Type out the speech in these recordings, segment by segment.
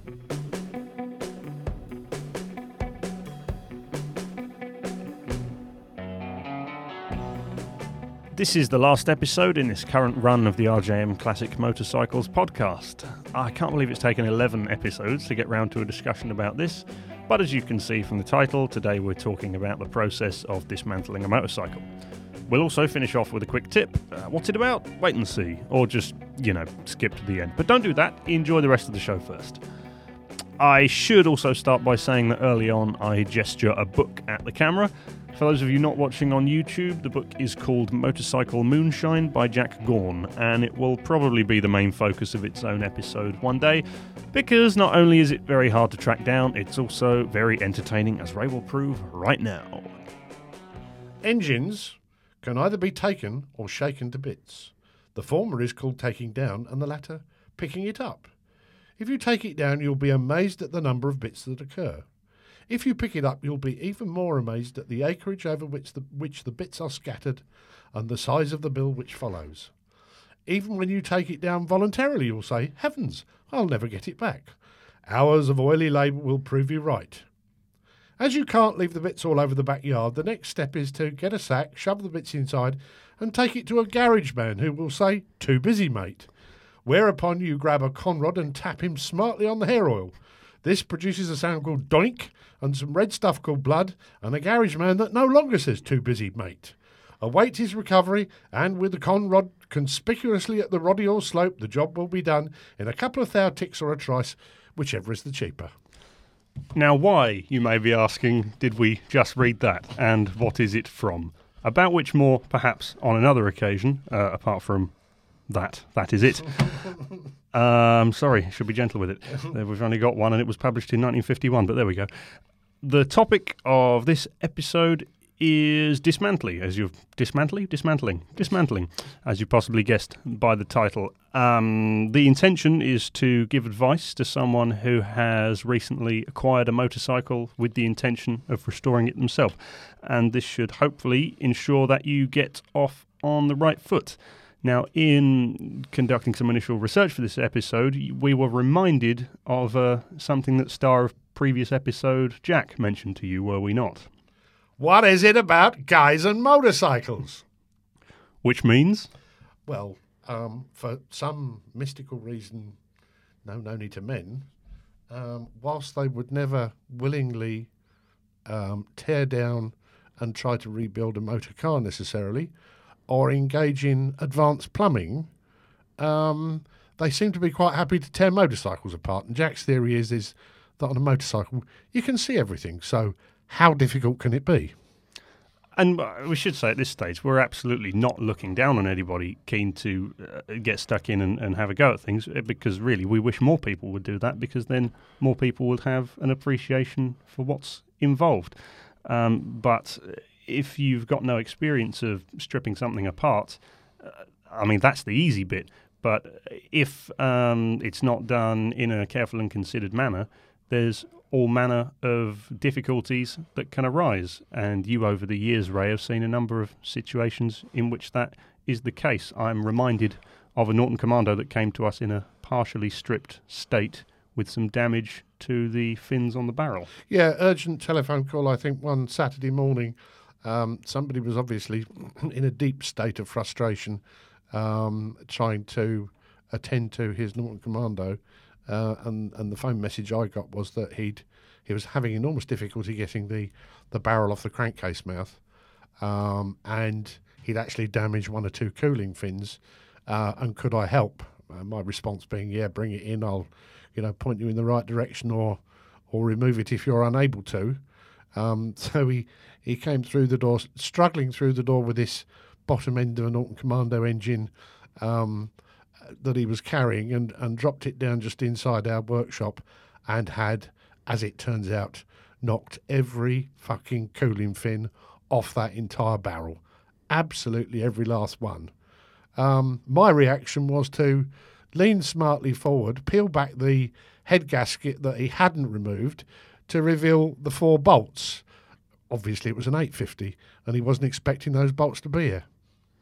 This is the last episode in this current run of the RJM Classic Motorcycles podcast. I can't believe it's taken 11 episodes to get round to a discussion about this, but as you can see from the title, today we're talking about the process of dismantling a motorcycle. We'll also finish off with a quick tip. What's it about? Wait and see, or just, skip to the end. But don't do that, enjoy the rest of the show first. I should also start by saying that early on I gesture a book at the camera. For those of you not watching on YouTube, the book is called Motorcycle Moonshine by Jack Gaughan, and it will probably be the main focus of its own episode one day, because not only is it very hard to track down, it's also very entertaining, as Ray will prove right now. Engines can either be taken or shaken to bits. The former is called taking down, and the latter picking it up. If you take it down, you'll be amazed at the number of bits that occur. If you pick it up, you'll be even more amazed at the acreage over which the bits are scattered and the size of the bill which follows. Even when you take it down voluntarily, you'll say, "Heavens, I'll never get it back." Hours of oily labour will prove you right. As you can't leave the bits all over the backyard, the next step is to get a sack, shove the bits inside, and take it to a garage man who will say, "Too busy, mate." Whereupon you grab a conrod and tap him smartly on the hair oil. This produces a sound called doink and some red stuff called blood, and a garage man that no longer says "too busy, mate." Await his recovery, and with the conrod conspicuously at the rodial slope, the job will be done in a couple of thou ticks or a trice, whichever is the cheaper. Now why, you may be asking, did we just read that, and what is it from? About which more, perhaps, on another occasion, apart from that is it. Sorry, should be gentle with it. We've only got one and it was published in 1951, but there we go. The topic of this episode is dismantling, as you possibly guessed by the title. The intention is to give advice to someone who has recently acquired a motorcycle with the intention of restoring it themselves. And this should hopefully ensure that you get off on the right foot. Now, in conducting some initial research for this episode, we were reminded of something that star of previous episode Jack mentioned to you, were we not? What is it about guys and motorcycles? Which means? Well, for some mystical reason known only to men, whilst they would never willingly tear down and try to rebuild a motor car necessarily, or engage in advanced plumbing, they seem to be quite happy to tear motorcycles apart. And Jack's theory is that on a motorcycle, you can see everything. So how difficult can it be? And we should say at this stage, we're absolutely not looking down on anybody keen to get stuck in and have a go at things, because really we wish more people would do that, because then more people would have an appreciation for what's involved. But if you've got no experience of stripping something apart, that's the easy bit. But if it's not done in a careful and considered manner, there's all manner of difficulties that can arise. And you, over the years, Ray, have seen a number of situations in which that is the case. I'm reminded of a Norton Commando that came to us in a partially stripped state with some damage to the fins on the barrel. Yeah, urgent telephone call, I think, one Saturday morning. Somebody was obviously in a deep state of frustration, trying to attend to his Norton Commando, and the phone message I got was that he was having enormous difficulty getting the barrel off the crankcase mouth, and he'd actually damaged one or two cooling fins, and could I help? My response being, yeah, bring it in. I'll, point you in the right direction, or remove it if you're unable to. So he came through the door, struggling through the door with this bottom end of a Norton Commando engine that he was carrying, and dropped it down just inside our workshop, and had, as it turns out, knocked every fucking cooling fin off that entire barrel. Absolutely every last one. My reaction was to lean smartly forward, peel back the head gasket that he hadn't removed to reveal the 4 bolts. Obviously it was an 850 and he wasn't expecting those bolts to be here.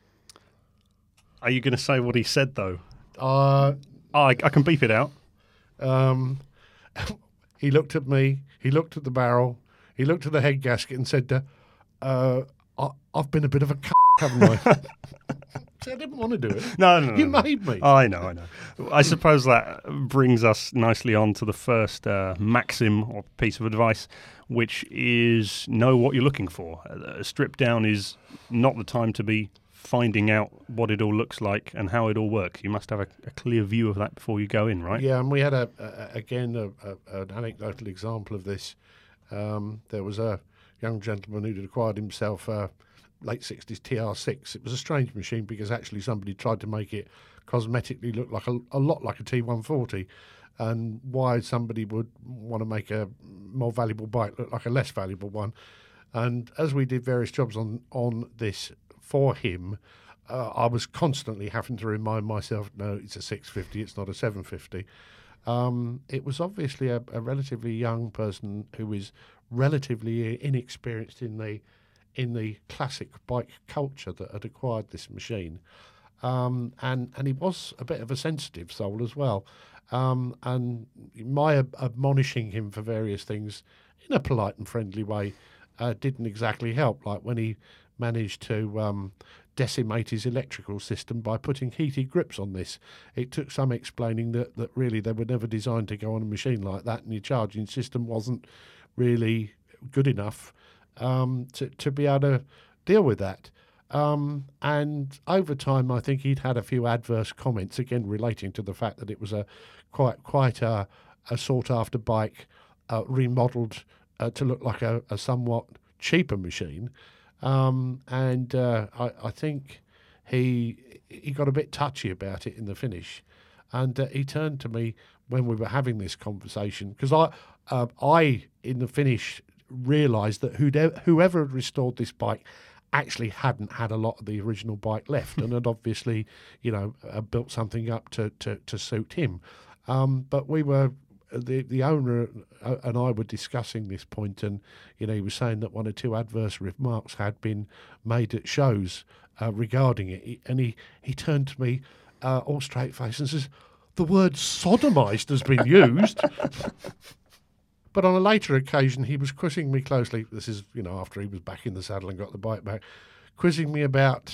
Are you going to say what he said, though? I can beep it out. He looked at me, he looked at the barrel, he looked at the head gasket and said, I've been a bit of a haven't I? See, I didn't want to do it. No. You made me. I know. I suppose that brings us nicely on to the first maxim or piece of advice, which is know what you're looking for. A strip down is not the time to be finding out what it all looks like and how it all works. You must have a clear view of that before you go in, right? Yeah, and we had an anecdotal example of this. There was a young gentleman who'd acquired himself a late 60s TR6. It was a strange machine because actually somebody tried to make it cosmetically look like a lot like a T140, and why somebody would want to make a more valuable bike look like a less valuable one. And as we did various jobs on this for him, I was constantly having to remind myself, no, it's a 650, it's not a 750. It was obviously a relatively young person who is relatively inexperienced in the classic bike culture that had acquired this machine. And he was a bit of a sensitive soul as well. And my admonishing him for various things in a polite and friendly way didn't exactly help, like when he managed to decimate his electrical system by putting heated grips on this. It took some explaining that really they were never designed to go on a machine like that, and your charging system wasn't really good enough to be able to deal with that. And over time, I think he'd had a few adverse comments, again relating to the fact that it was a quite a sought-after bike, remodelled to look like a somewhat cheaper machine. I think he got a bit touchy about it in the finish, and he turned to me when we were having this conversation, because I in the finish realised that whoever had restored this bike actually hadn't had a lot of the original bike left, and had obviously, built something up to suit him. But we were. The owner and I were discussing this point, and he was saying that one or two adverse remarks had been made at shows regarding it. And he turned to me all straight face and says, "The word sodomised has been used." But on a later occasion, he was quizzing me closely. This is after he was back in the saddle and got the bike back, quizzing me about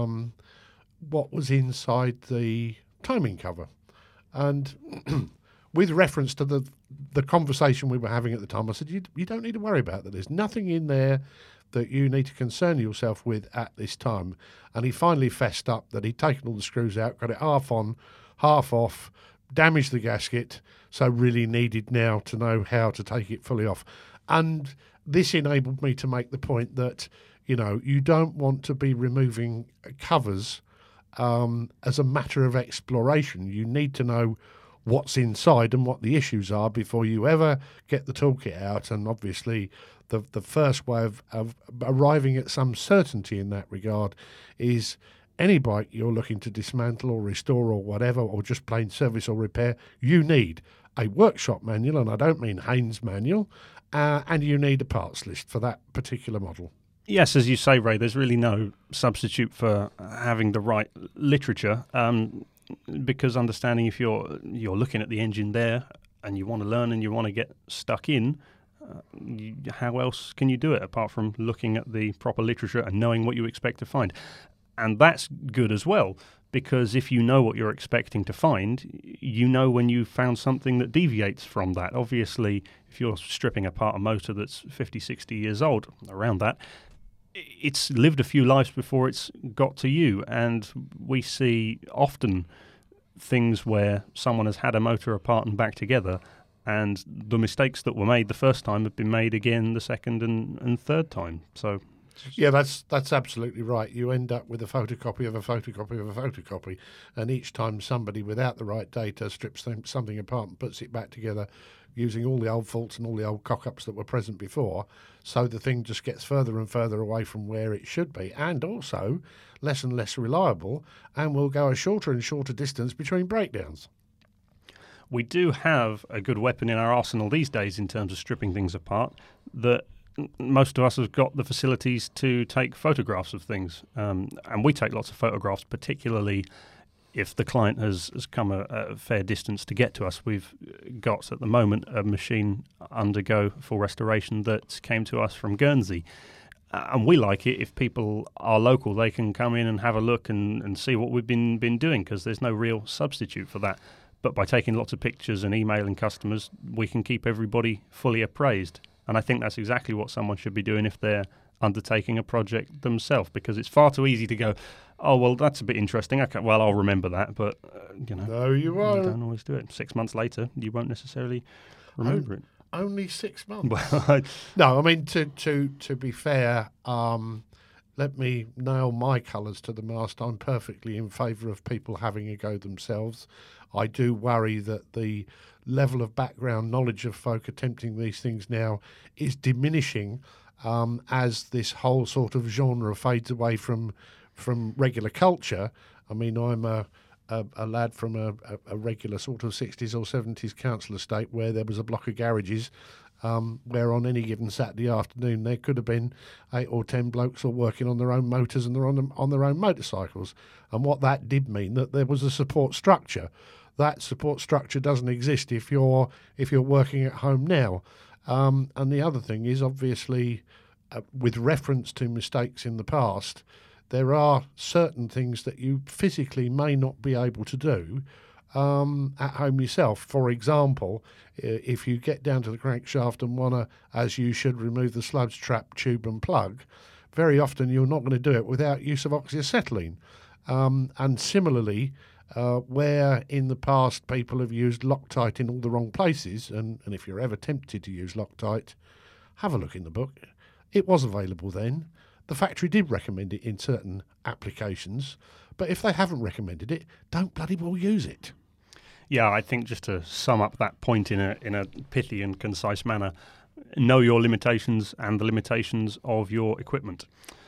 what was inside the timing cover, and. With reference to the conversation we were having at the time, I said, you don't need to worry about that. There's nothing in there that you need to concern yourself with at this time. And he finally fessed up that he'd taken all the screws out, got it half on, half off, damaged the gasket, so really needed now to know how to take it fully off. And this enabled me to make the point that, you don't want to be removing covers as a matter of exploration. You need to know what's inside and what the issues are before you ever get the toolkit out. And obviously the first way of arriving at some certainty in that regard is any bike you're looking to dismantle or restore or whatever, or just plain service or repair, you need a workshop manual, and I don't mean Haynes manual, and you need a parts list for that particular model. Yes, as you say, Ray, there's really no substitute for having the right literature. Because understanding if you're looking at the engine there and you want to learn and you want to get stuck in, how else can you do it apart from looking at the proper literature and knowing what you expect to find? And that's good as well, because if you know what you're expecting to find, you know when you found something that deviates from that. Obviously, if you're stripping apart a motor that's 50, 60 years old, around that, it's lived a few lives before it's got to you, and we see often things where someone has had a motor apart and back together, and the mistakes that were made the first time have been made again the second and third time. So, yeah, that's absolutely right. You end up with a photocopy of a photocopy of a photocopy, and each time somebody without the right data strips something apart and puts it back together using all the old faults and all the old cock-ups that were present before, so the thing just gets further and further away from where it should be, and also less and less reliable, and will go a shorter and shorter distance between breakdowns. We do have a good weapon in our arsenal these days in terms of stripping things apart, that most of us have got the facilities to take photographs of things, and we take lots of photographs, particularly if the client has come a fair distance to get to us. We've got at the moment a machine undergo full restoration that came to us from Guernsey. And we like it if people are local, they can come in and have a look and see what we've been doing, because there's no real substitute for that. But by taking lots of pictures and emailing customers, we can keep everybody fully appraised. And I think that's exactly what someone should be doing if they're undertaking a project themselves, because it's far too easy to go, oh, well, that's a bit interesting. Okay, well, I'll remember that. But, no, you won't. You don't always do it. 6 months later, you won't necessarily remember it. Only 6 months. Well, no, I mean, to be fair, let me nail my colours to the mast. I'm perfectly in favour of people having a go themselves. I do worry that the level of background knowledge of folk attempting these things now is diminishing as this whole sort of genre fades away from regular culture. I mean, I'm a lad from a regular sort of 60s or 70s council estate where there was a block of garages where on any given Saturday afternoon there could have been 8 or 10 blokes all working on their own motors and they're on their own motorcycles. And what that did mean that there was a support structure. That support structure doesn't exist if you're working at home now. And the other thing is, obviously, with reference to mistakes in the past, there are certain things that you physically may not be able to do at home yourself. For example, if you get down to the crankshaft and want to, as you should, remove the sludge trap, tube and plug, very often you're not going to do it without use of oxyacetylene. And similarly, where in the past people have used Loctite in all the wrong places, and if you're ever tempted to use Loctite, have a look in the book. It was available then. The factory did recommend it in certain applications, but if they haven't recommended it, don't bloody well use it. Yeah, I think just to sum up that point in a pithy and concise manner, know your limitations and the limitations of your equipment.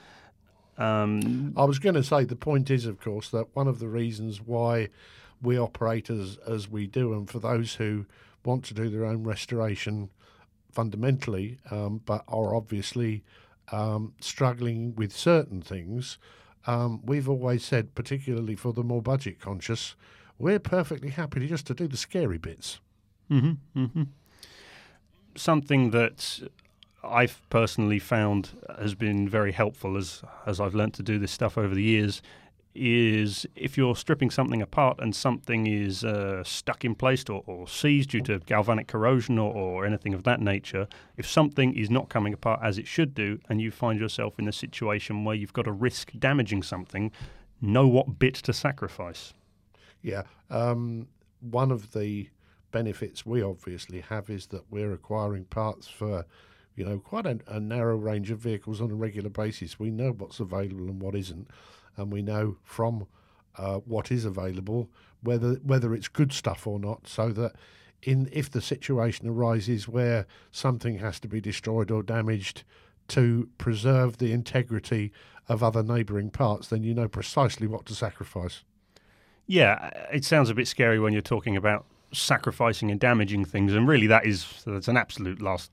I was going to say, the point is, of course, that one of the reasons why we operate as we do, and for those who want to do their own restoration fundamentally, but are obviously struggling with certain things, we've always said, particularly for the more budget conscious, we're perfectly happy just to do the scary bits. Mm-hmm, mm-hmm. Something that I've personally found has been very helpful as I've learnt to do this stuff over the years is if you're stripping something apart and something is stuck in place or seized due to galvanic corrosion or anything of that nature, if something is not coming apart as it should do and you find yourself in a situation where you've got to risk damaging something, know what bit to sacrifice. Yeah. One of the benefits we obviously have is that we're acquiring parts for quite a narrow range of vehicles on a regular basis. We know what's available and what isn't, and we know from what is available whether it's good stuff or not, so that if the situation arises where something has to be destroyed or damaged to preserve the integrity of other neighbouring parts, then you know precisely what to sacrifice. Yeah, it sounds a bit scary when you're talking about sacrificing and damaging things, and really that's an absolute last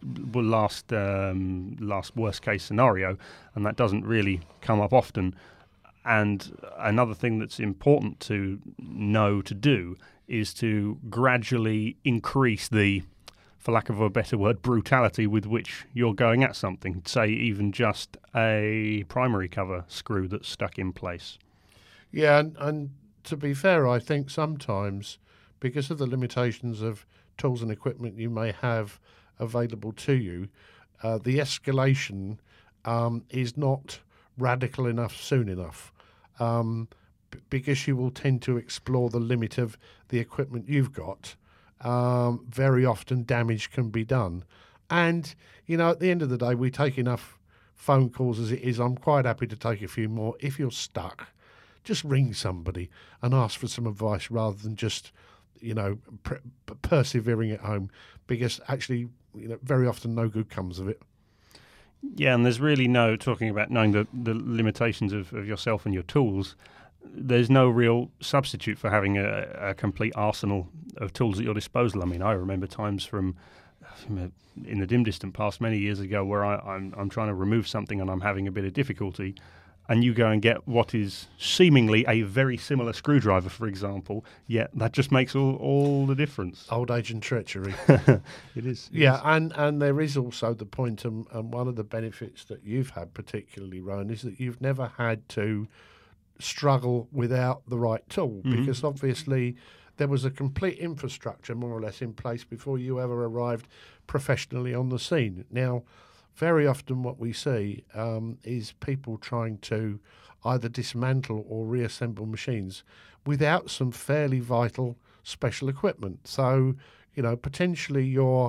worst case scenario, and that doesn't really come up often. And another thing that's important to know to do is to gradually increase the, for lack of a better word, brutality with which you're going at something. Say even just a primary cover screw that's stuck in place. Yeah, and to be fair, I think sometimes, because of the limitations of tools and equipment you may have available to you, the escalation is not radical enough soon enough, because you will tend to explore the limit of the equipment you've got. Very often damage can be done. And, at the end of the day, we take enough phone calls as it is. I'm quite happy to take a few more. If you're stuck, just ring somebody and ask for some advice rather than just, persevering at home, because actually, very often no good comes of it. Yeah, and there's really talking about knowing the limitations of yourself and your tools, there's no real substitute for having a complete arsenal of tools at your disposal. I mean, I remember times from in the dim distant past many years ago where I'm trying to remove something and I'm having a bit of difficulty. and you go and get what is seemingly a very similar screwdriver, for example, yet that just makes all the difference. Old age and treachery. It is. Yeah, and there is also the point, and one of the benefits that you've had particularly, Rowan, is that you've never had to struggle without the right tool, because obviously there was a complete infrastructure more or less in place before you ever arrived professionally on the scene. Now, very often what we see is people trying to either dismantle or reassemble machines without some fairly vital special equipment. So, potentially you're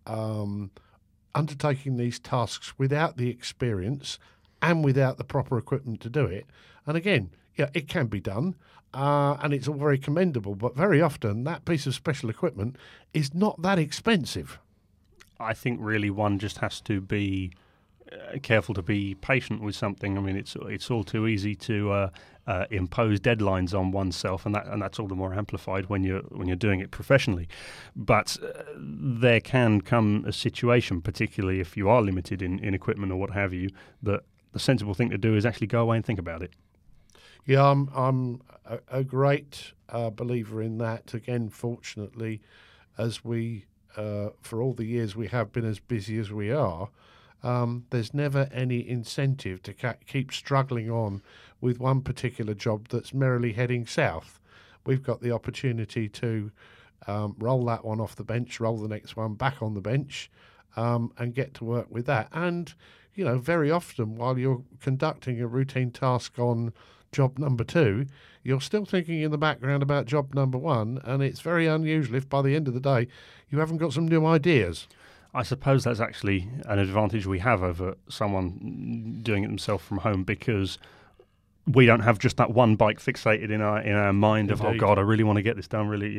undertaking these tasks without the experience and without the proper equipment to do it. And again, it can be done, and it's all very commendable, but very often that piece of special equipment is not that expensive. I think really one just has to be careful to be patient with something. I mean, it's all too easy to impose deadlines on oneself, and that's all the more amplified when you're doing it professionally. But there can come a situation, particularly if you are limited in equipment or what have you, that the sensible thing to do is actually go away and think about it. Yeah, I'm a great believer in that. Again, fortunately, as we for all the years we have been as busy as we are, there's never any incentive to keep struggling on with one particular job that's merrily heading south. We've got the opportunity to roll that one off the bench, roll the next one back on the bench, and get to work with that. And, very often while you're conducting a routine task on job number 2, you're still thinking in the background about job number 1, and it's very unusual if by the end of the day you haven't got some new ideas. I suppose that's actually an advantage we have over someone doing it themselves from home, because we don't have just that one bike fixated in our mind. Indeed. Of, oh God, I really want to get this done. Really,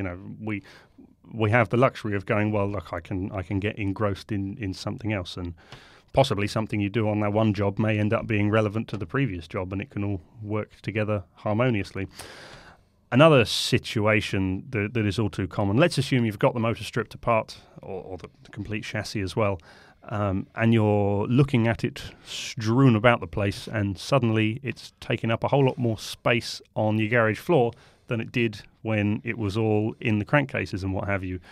we have the luxury of going, well, look, I can get engrossed in something else, and possibly something you do on that one job may end up being relevant to the previous job, and it can all work together harmoniously. Another situation that is all too common, let's assume you've got the motor stripped apart, or the complete chassis as well, and you're looking at it strewn about the place, and suddenly it's taking up a whole lot more space on your garage floor than it did when it was all in the crankcases and what have you.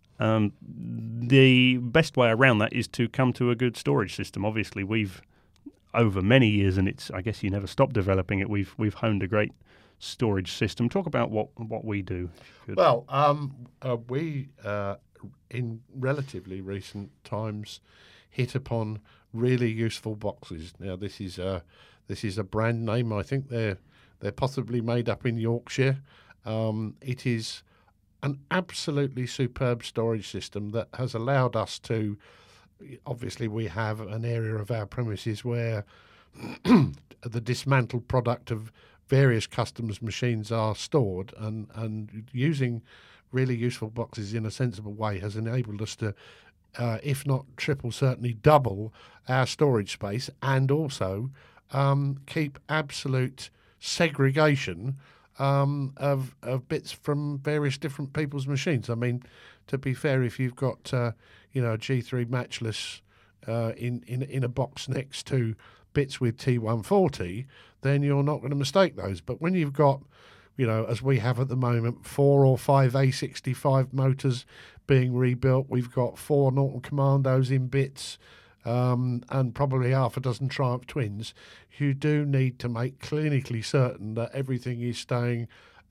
The best way around that is to come to a good storage system. Obviously, we've, over many years, and I guess you never stop developing it, we've honed a great storage system. Talk about what we do. Well, we in relatively recent times hit upon really useful boxes. Now, this is a brand name. I think they're possibly made up in Yorkshire. It is an absolutely superb storage system that has allowed us to. Obviously, we have an area of our premises where the dismantled product of various customers' machines are stored, and using really useful boxes in a sensible way has enabled us to, if not triple, certainly double our storage space, and also keep absolute segregation of bits from various different people's machines. I mean, to be fair, if you've got a G3 matchless in a box next to bits with T140, then you're not going to mistake those. But when you've got, as we have at the moment, 4 or 5 A65 motors being rebuilt, we've got 4 Norton Commandos in bits, and probably half a dozen Triumph Twins, you do need to make clinically certain that everything is staying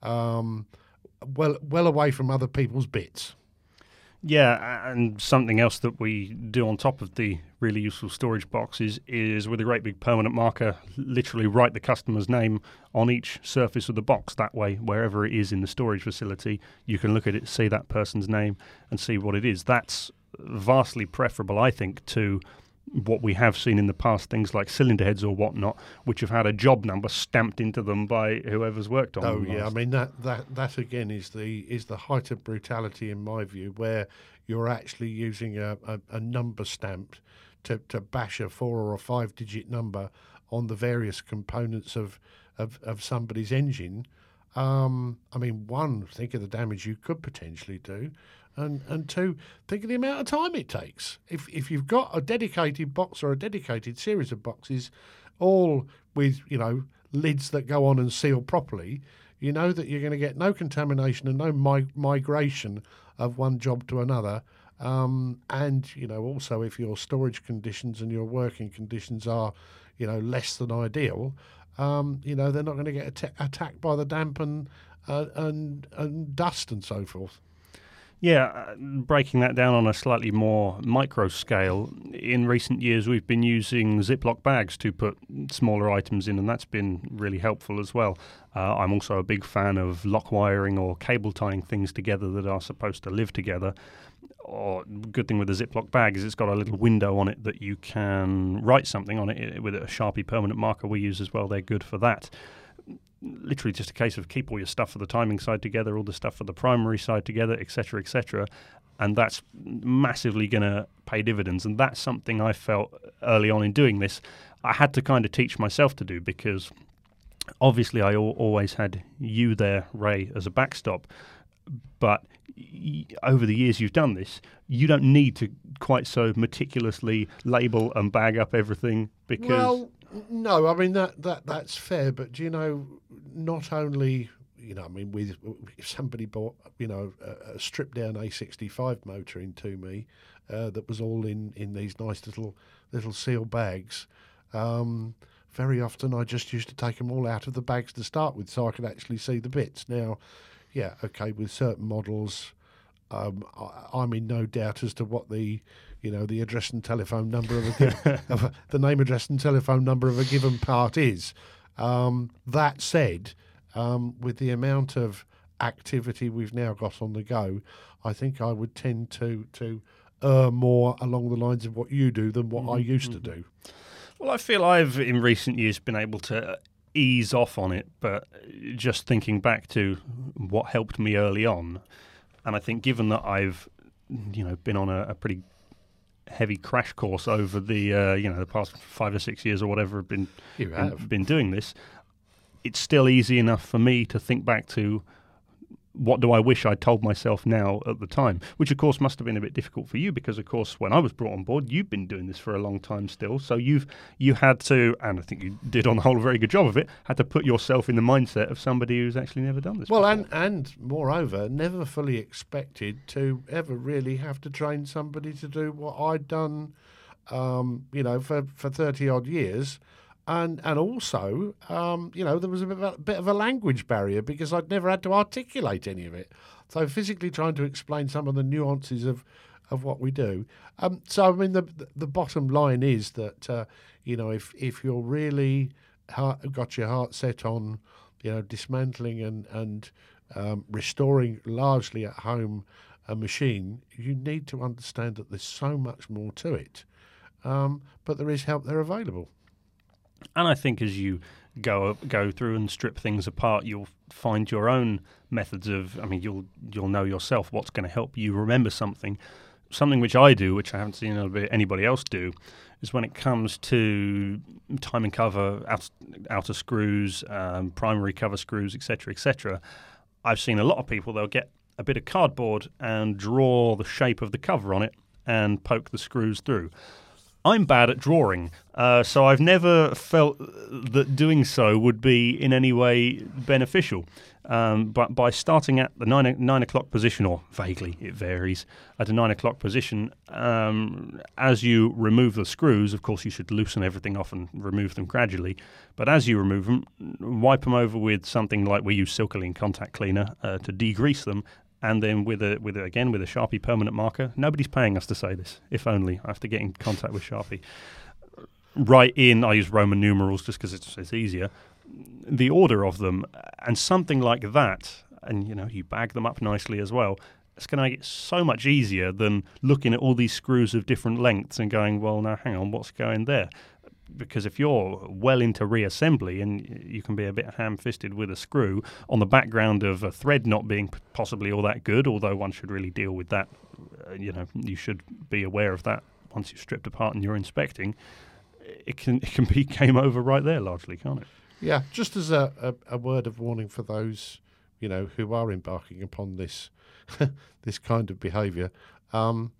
well away from other people's bits. Yeah, and something else that we do on top of the really useful storage boxes is with a great big permanent marker, literally write the customer's name on each surface of the box. That way, wherever it is in the storage facility, you can look at it, see that person's name, and see what it is. That's vastly preferable, I think, to what we have seen in the past, things like cylinder heads or whatnot, which have had a job number stamped into them by whoever's worked on them. Oh yeah, I mean that again is the height of brutality in my view, where you're actually using a number stamp to bash a 4 or a 5 digit number on the various components of somebody's engine. I mean, one, think of the damage you could potentially do. And 2, think of the amount of time it takes. If you've got a dedicated box or a dedicated series of boxes, all with lids that go on and seal properly, you know that you're going to get no contamination and no migration of one job to another. And also if your storage conditions and your working conditions are less than ideal, they're not going to get attacked by the damp and dust and so forth. Yeah, breaking that down on a slightly more micro scale, in recent years we've been using Ziploc bags to put smaller items in, and that's been really helpful as well. I'm also a big fan of lock wiring or cable tying things together that are supposed to live together. Or good thing with the Ziploc bag is it's got a little window on it that you can write something on it with a Sharpie permanent marker we use as well. They're good for that. Literally just a case of keep all your stuff for the timing side together, all the stuff for the primary side together, etc., and that's massively going to pay dividends. And that's something I felt early on in doing this I had to kind of teach myself to do, because obviously I always had you there, Ray, as a backstop, but over the years you've done this, you don't need to quite so meticulously label and bag up everything, because... Well, no, I mean, that's fair, but, not only, with if somebody bought, a stripped-down A65 motor into me that was all in these nice little seal bags, very often I just used to take them all out of the bags to start with so I could actually see the bits. Now, yeah, okay, with certain models, I'm in no doubt as to what the address and telephone number of the name, address and telephone number of a given part is. That said, with the amount of activity we've now got on the go, I think I would tend to err more along the lines of what you do than what I used to do. Well, I feel I've, in recent years, been able to ease off on it, but just thinking back to what helped me early on, and I think given that I've, been on a pretty heavy crash course over the the past 5 or 6 years or whatever, been doing this, it's still easy enough for me to think back to what do I wish I'd told myself now at the time, which of course must have been a bit difficult for you, because of course when I was brought on board, you've been doing this for a long time still, so you had to, and I think you did on the whole a very good job of it, had to put yourself in the mindset of somebody who's actually never done this before. And moreover, never fully expected to ever really have to train somebody to do what I'd done for 30 odd years. And also, there was a bit of a language barrier because I'd never had to articulate any of it. So physically trying to explain some of the nuances of what we do. So, I mean, the bottom line is that, if you're really got your heart set on, dismantling and restoring largely at home a machine, you need to understand that there's so much more to it. But there is help there available. And I think as you go through and strip things apart, you'll find your own methods of, you'll know yourself what's going to help you remember something. Something which I do, which I haven't seen anybody else do, is when it comes to timing cover, outer screws, primary cover screws, etc., I've seen a lot of people, they'll get a bit of cardboard and draw the shape of the cover on it and poke the screws through. I'm bad at drawing, so I've never felt that doing so would be in any way beneficial. But by starting at the 9 o'clock position, or vaguely, it varies, at a 9 o'clock position, as you remove the screws, of course you should loosen everything off and remove them gradually. But as you remove them, wipe them over with something like, we use Silcoline contact cleaner to degrease them. And then with a Sharpie permanent marker. Nobody's paying us to say this. If only. I have to get in contact with Sharpie. Write in, I use Roman numerals just because it's easier, the order of them, and something like that, and you bag them up nicely as well. It's going to make it so much easier than looking at all these screws of different lengths and going, well, now hang on, what's going there? Because if you're well into reassembly and you can be a bit ham-fisted with a screw on the background of a thread not being possibly all that good, although one should really deal with that, you should be aware of that once you've stripped apart and you're inspecting, it can be game over right there largely, can't it? Yeah, just as a word of warning for those, who are embarking upon this this kind of behaviour,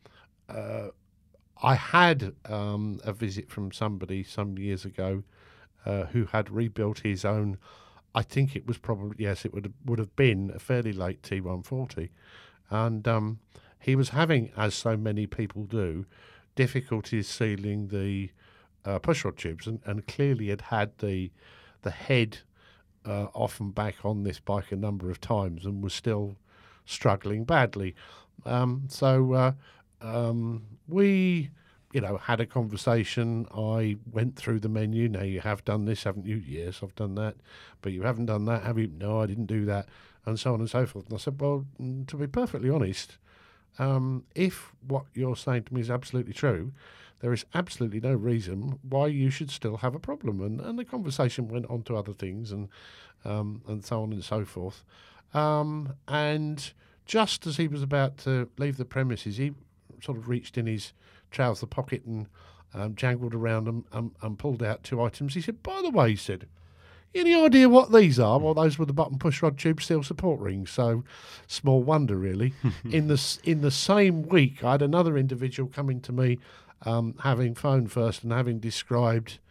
I had a visit from somebody some years ago who had rebuilt his own. I think it was probably, yes, it would have been a fairly late T140, and he was having, as so many people do, difficulties sealing the pushrod tubes, and clearly had the head off and back on this bike a number of times and was still struggling badly. So we, had a conversation. I went through the menu. Now, you have done this, haven't you? Yes, I've done that. But you haven't done that, have you? No, I didn't do that. And so on and so forth. And I said, well, to be perfectly honest, if what you're saying to me is absolutely true, there is absolutely no reason why you should still have a problem. And the conversation went on to other things and so on and so forth. And just as he was about to leave the premises, he sort of reached in his trouser pocket and jangled around and pulled out 2 items. He said, by the way, he said, any idea what these are? Well, those were the button pushrod tube steel support rings. So small wonder, really. In the same week, I had another individual coming to me, having phoned first and having described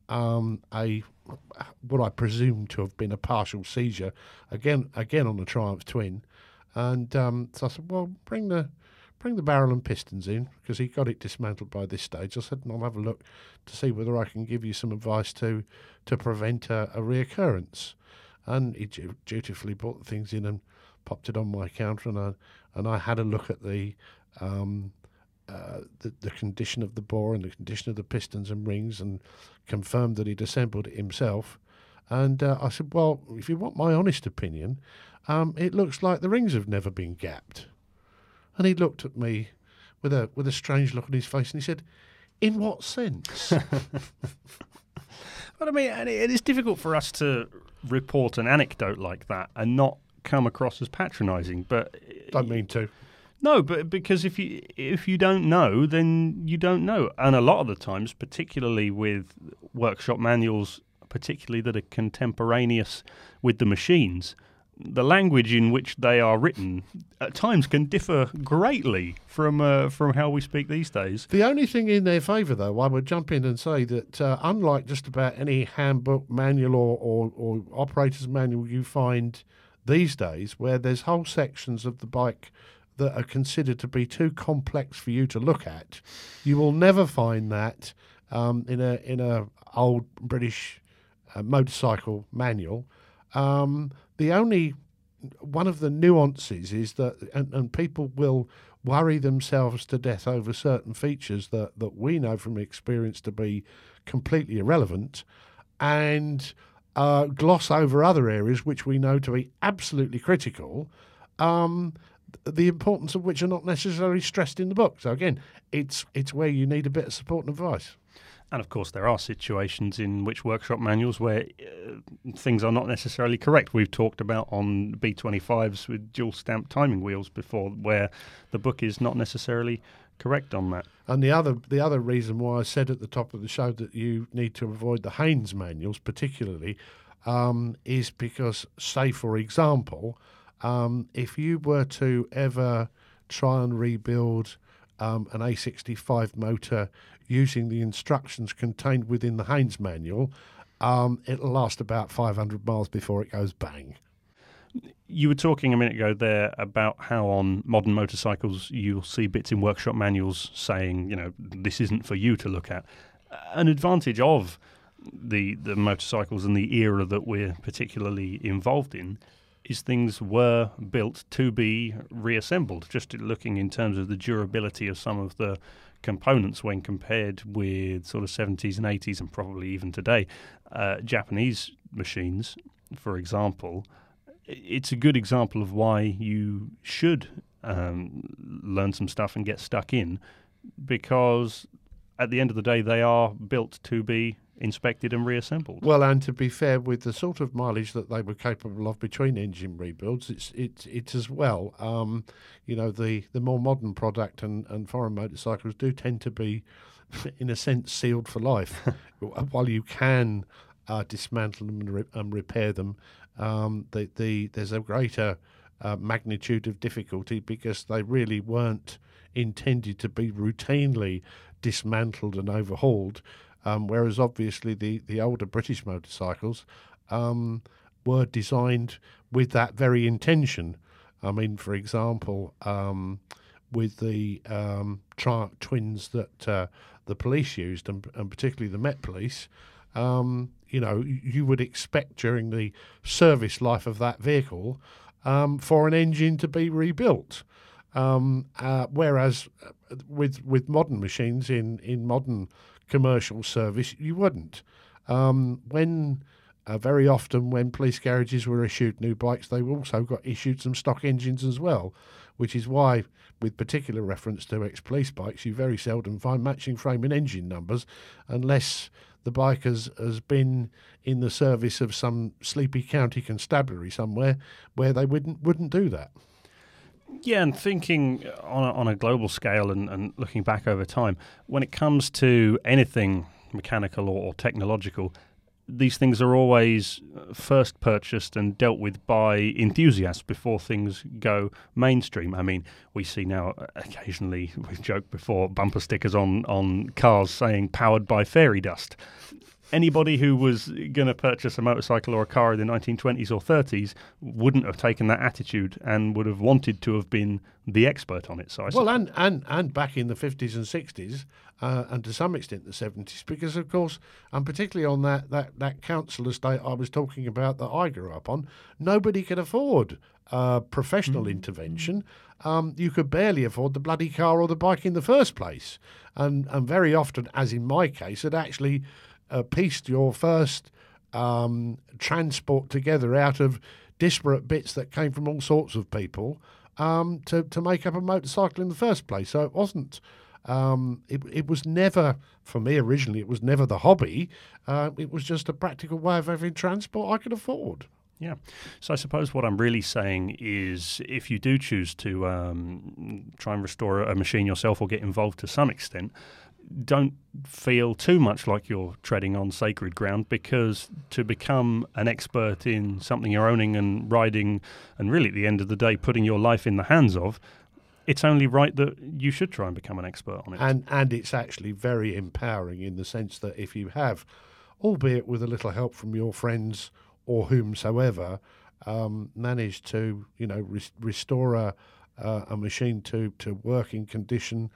what I presume to have been a partial seizure, again on the Triumph Twin. And so I said, well, bring the barrel and pistons in, because he got it dismantled by this stage. I said, and I'll have a look to see whether I can give you some advice to prevent a reoccurrence. And he dutifully brought the things in and popped it on my counter, and I had a look at the condition of the bore and the condition of the pistons and rings, and confirmed that he'd assembled it himself. And I said, well, if you want my honest opinion, it looks like the rings have never been gapped. And he looked at me with a strange look on his face, and he said, in what sense? But I mean, and it's difficult for us to report an anecdote like that and not come across as patronising. But don't mean to. No, but because if you don't know, then you don't know. And a lot of the times, particularly with workshop manuals, particularly that are contemporaneous with the machines, the language in which they are written at times can differ greatly from how we speak these days. The only thing in their favour, though, I would jump in and say that unlike just about any handbook, manual or operator's manual you find these days, where there's whole sections of the bike that are considered to be too complex for you to look at, you will never find that in a old British motorcycle manual. The only one of the nuances is that, and people will worry themselves to death over certain features that we know from experience to be completely irrelevant, and gloss over other areas which we know to be absolutely critical, the importance of which are not necessarily stressed in the book. So again, it's where you need a bit of support and advice. And of course, there are situations in which workshop manuals where things are not necessarily correct. We've talked about on B25s with dual stamp timing wheels before, where the book is not necessarily correct on that. And the other reason why I said at the top of the show that you need to avoid the Haynes manuals particularly is because, say for example, if you were to ever try and rebuild an A65 motor using the instructions contained within the Haynes manual, it'll last about 500 miles before it goes bang. You were talking a minute ago there about how on modern motorcycles you'll see bits in workshop manuals saying, this isn't for you to look at. An advantage of the motorcycles and the era that we're particularly involved in is things were built to be reassembled, just looking in terms of the durability of some of the components when compared with sort of 70s and 80s and probably even today. Japanese machines, for example, it's a good example of why you should learn some stuff and get stuck in, because at the end of the day they are built to be inspected and reassembled. Well, and to be fair, with the sort of mileage that they were capable of between engine rebuilds, it's as well. The more modern product and foreign motorcycles do tend to be, in a sense, sealed for life. While you can dismantle them and repair them, there's a greater magnitude of difficulty because they really weren't intended to be routinely dismantled and overhauled. whereas obviously the older British motorcycles were designed with that very intention. I mean, for example, with the Triumph Twins that the police used, and particularly the Met Police, you would expect during the service life of that vehicle for an engine to be rebuilt. Whereas with modern machines in modern commercial service, you wouldn't. Very often when police garages were issued new bikes, they also got issued some stock engines as well, which is why, with particular reference to ex-police bikes, you very seldom find matching frame and engine numbers unless the bike has been in the service of some sleepy county constabulary somewhere where they wouldn't do that. Yeah, and thinking on a global scale and looking back over time, when it comes to anything mechanical or technological, these things are always first purchased and dealt with by enthusiasts before things go mainstream. I mean, we see now occasionally, we've joked before, bumper stickers on cars saying powered by fairy dust. Anybody who was going to purchase a motorcycle or a car in the 1920s or 30s wouldn't have taken that attitude and would have wanted to have been the expert on it. So and back in the 50s and 60s, and to some extent the 70s, because of course, and particularly on that council estate I was talking about that I grew up on, nobody could afford professional intervention. You could barely afford the bloody car or the bike in the first place, and very often, as in my case, it actually pieced your first transport together out of disparate bits that came from all sorts of people to make up a motorcycle in the first place. So it wasn't. It was never, for me originally, it was never the hobby. It was just a practical way of having transport I could afford. Yeah. So I suppose what I'm really saying is if you do choose to try and restore a machine yourself or get involved to some extent, don't feel too much like you're treading on sacred ground, because to become an expert in something you're owning and riding and really at the end of the day putting your life in the hands of, it's only right that you should try and become an expert on it. And it's actually very empowering in the sense that if you have, albeit with a little help from your friends or whomsoever, managed to restore a machine to working condition,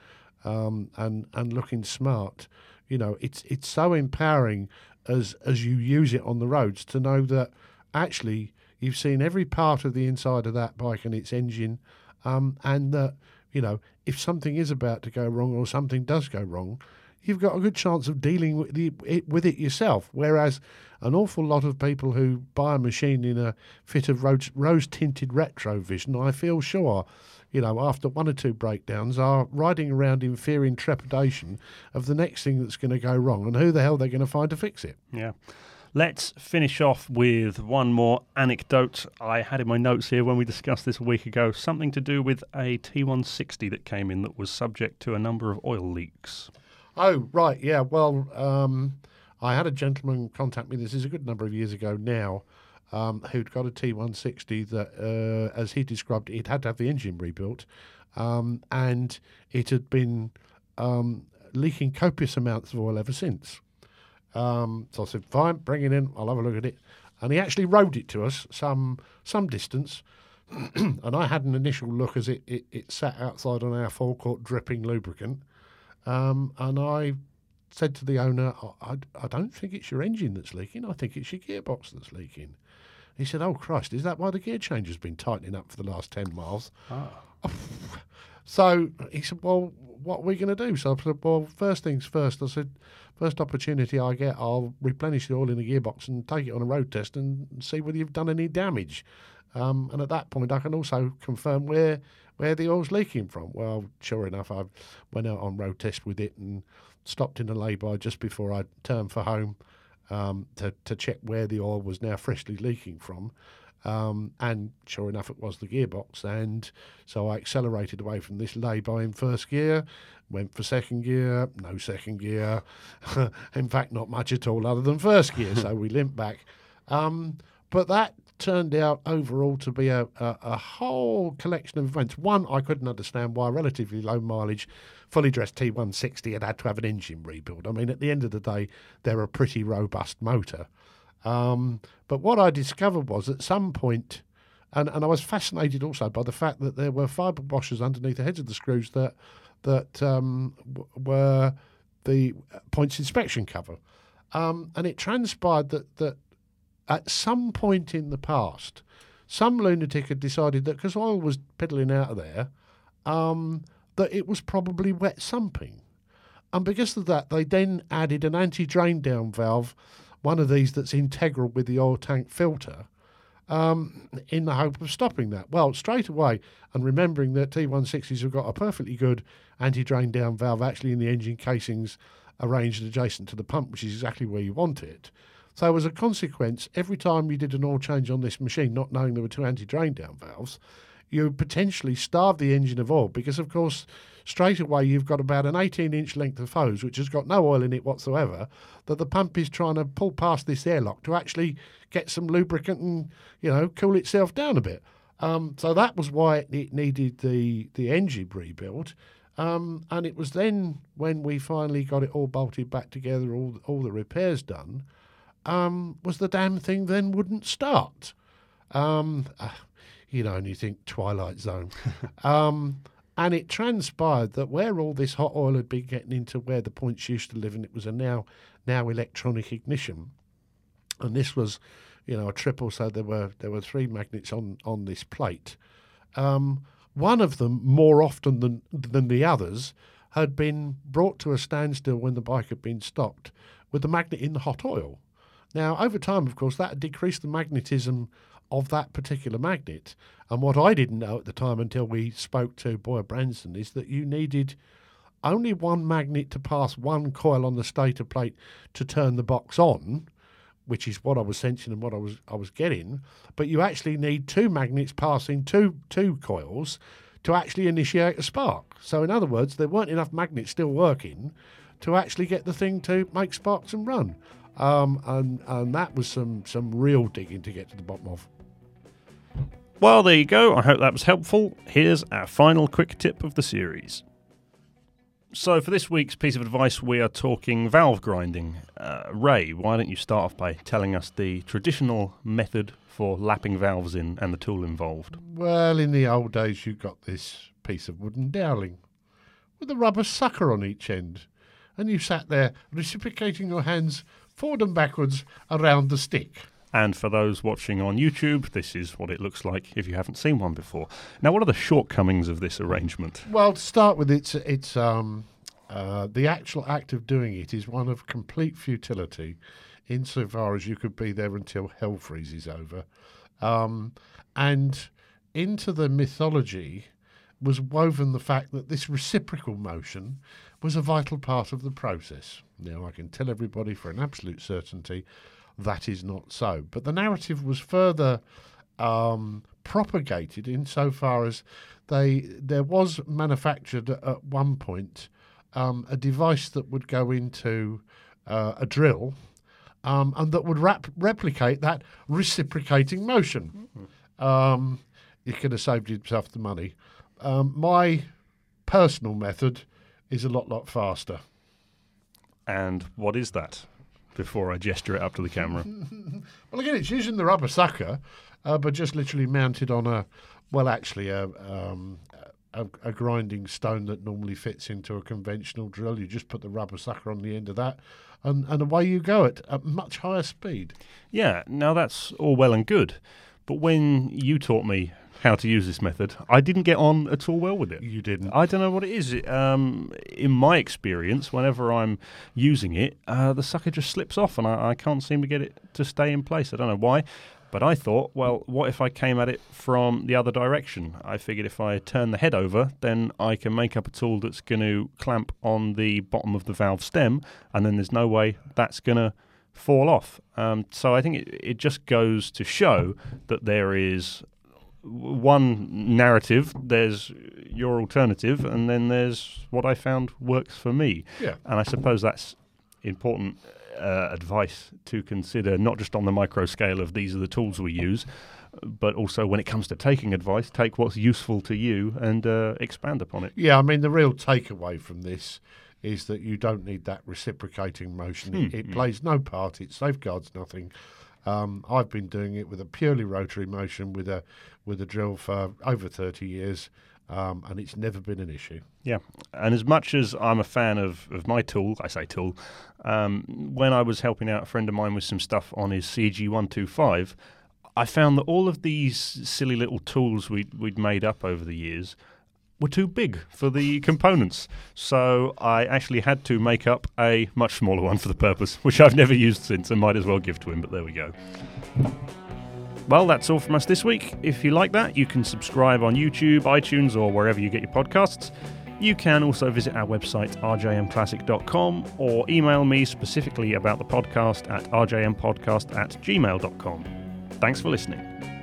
and looking smart, it's so empowering as you use it on the roads to know that actually you've seen every part of the inside of that bike and its engine, and that if something is about to go wrong or something does go wrong, you've got a good chance of dealing with it yourself. Whereas an awful lot of people who buy a machine in a fit of rose-tinted retrovision, I feel sure, after one or two breakdowns, are riding around in fear and trepidation of the next thing that's going to go wrong and who the hell they're going to find to fix it. Yeah. Let's finish off with one more anecdote I had in my notes here when we discussed this a week ago, something to do with a T160 that came in that was subject to a number of oil leaks. Oh, right, yeah. Well, I had a gentleman contact me, this is a good number of years ago now, who'd got a T160 that, as he described it, had to have the engine rebuilt, and it had been leaking copious amounts of oil ever since. So I said, fine, bring it in, I'll have a look at it. And he actually rode it to us some distance, and I had an initial look as it sat outside on our forecourt dripping lubricant, and I said to the owner, I don't think it's your engine that's leaking, I think it's your gearbox that's leaking. He said, oh Christ, is that why the gear change has been tightening up for the last 10 miles? Oh. So he said, well, what are we going to do? So I said, well, first things first. I said, first opportunity I get, I'll replenish the oil in the gearbox and take it on a road test and see whether you've done any damage. And at that point, I can also confirm where the oil's leaking from. Well, sure enough, I went out on road test with it and stopped in a lay-by just before I turned for home to check where the oil was now freshly leaking from. And sure enough, it was the gearbox. And so I accelerated away from this lay-by in first gear, went for second gear, no second gear. In fact, not much at all other than first gear. So we limped back. But that turned out overall to be a whole collection of events. One, I couldn't understand why relatively low mileage fully dressed T160 had to have an engine rebuild. I mean, at the end of the day, they're a pretty robust motor. But what I discovered was at some point, and I was fascinated also by the fact that there were fibre washers underneath the heads of the screws that were the points inspection cover. And it transpired that at some point in the past, some lunatic had decided that because oil was piddling out of there, that it was probably wet sumping. And because of that, they then added an anti-drain down valve, one of these that's integral with the oil tank filter, in the hope of stopping that. Well, straight away, and remembering that T160s have got a perfectly good anti-drain down valve actually in the engine casings arranged adjacent to the pump, which is exactly where you want it. So as a consequence, every time you did an oil change on this machine, not knowing there were two anti-drain down valves, you potentially starve the engine of oil because, of course, straight away you've got about an 18-inch length of hose, which has got no oil in it whatsoever, that the pump is trying to pull past this airlock to actually get some lubricant and, cool itself down a bit. So that was why it needed the engine rebuilt. And it was then when we finally got it all bolted back together, all the repairs done, was the damn thing then wouldn't start. And you think Twilight Zone. And it transpired that where all this hot oil had been getting into where the points used to live, and it was a now electronic ignition, and this was, a triple, so there were three magnets on this plate. One of them, more often than the others, had been brought to a standstill when the bike had been stopped with the magnet in the hot oil. Now, over time, of course, that had decreased the magnetism of that particular magnet. And what I didn't know at the time until we spoke to Boyer Branson is that you needed only one magnet to pass one coil on the stator plate to turn the box on, which is what I was sensing and what I was getting. But you actually need two magnets passing two coils to actually initiate a spark. So in other words, there weren't enough magnets still working to actually get the thing to make sparks and run. And that was some real digging to get to the bottom of. Well, there you go. I hope that was helpful. Here's our final quick tip of the series. So for this week's piece of advice, we are talking valve grinding. Ray, why don't you start off by telling us the traditional method for lapping valves in and the tool involved? Well, in the old days, you got this piece of wooden dowling with a rubber sucker on each end. And you sat there reciprocating your hands forward and backwards around the stick. And for those watching on YouTube, this is what it looks like if you haven't seen one before. Now, what are the shortcomings of this arrangement? Well, to start with, it's the actual act of doing it is one of complete futility, insofar as you could be there until hell freezes over. And into the mythology was woven the fact that this reciprocal motion was a vital part of the process. Now, I can tell everybody for an absolute certainty that is not so. But the narrative was further propagated insofar as there was manufactured at one point a device that would go into a drill and that would replicate that reciprocating motion. You could have saved yourself the money. My personal method is a lot faster. And what is that? Before I gesture it up to the camera. Well, again, it's using the rubber sucker, but just literally mounted on a grinding stone that normally fits into a conventional drill. You just put the rubber sucker on the end of that, and away you go at a much higher speed. Yeah, now that's all well and good, but when you taught me how to use this method, I didn't get on at all well with it. You didn't? I don't know what it is. In my experience, whenever I'm using it, the sucker just slips off and I can't seem to get it to stay in place. I don't know why, but I thought, well, what if I came at it from the other direction? I figured if I turn the head over, then I can make up a tool that's going to clamp on the bottom of the valve stem, and then there's no way that's going to fall off. So I think it just goes to show that there is one narrative, there's your alternative, and then there's what I found works for me. Yeah. And I suppose that's important advice to consider, not just on the micro scale of these are the tools we use, but also when it comes to taking advice, take what's useful to you and expand upon it. Yeah, I mean, the real takeaway from this is that you don't need that reciprocating motion. It plays no part. It safeguards nothing. I've been doing it with a purely rotary motion with a drill for over 30 years, and it's never been an issue. Yeah, and as much as I'm a fan of my tool, I say tool, when I was helping out a friend of mine with some stuff on his CG125, I found that all of these silly little tools we'd made up over the years were too big for the components. So I actually had to make up a much smaller one for the purpose, which I've never used since and might as well give to him, but there we go. Well, that's all from us this week. If you like that, you can subscribe on YouTube, iTunes, or wherever you get your podcasts. You can also visit our website, rjmclassic.com, or email me specifically about the podcast at rjmpodcast@gmail.com. Thanks for listening.